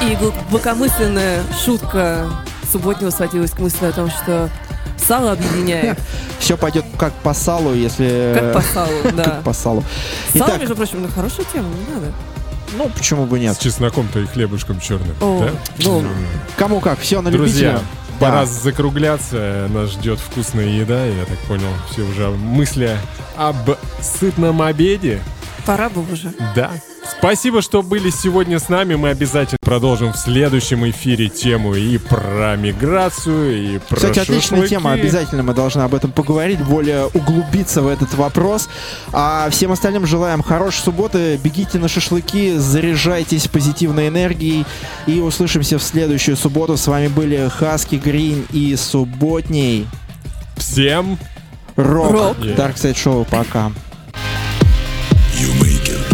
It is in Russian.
И глубокомысленная шутка субботнего сводилась к мысли о том, что сало объединяет. Все пойдет как по салу, если... Как по салу, да. Как по салу. Сало, Итак, между прочим, хорошая тема, не надо. ну, почему бы нет? С чесноком-то и хлебушком черным. Да? Ну, кому как, все на Друзья, любителя. пора Да. закругляться. Нас ждет вкусная еда. Я так понял, все уже мысли об сытном обеде. Пора бы уже. Да. Спасибо, что были сегодня с нами. Мы обязательно продолжим в следующем эфире тему и про миграцию, и про Кстати, отличная шашлыки. тема, обязательно мы должны об этом поговорить, более углубиться в этот вопрос. А всем остальным желаем хорошей субботы, бегите на шашлыки, заряжайтесь позитивной энергией и услышимся в следующую субботу. С вами были Хаски, Грин и Субботний Всем Рок. Yeah. Dark Side Show, пока. You make it.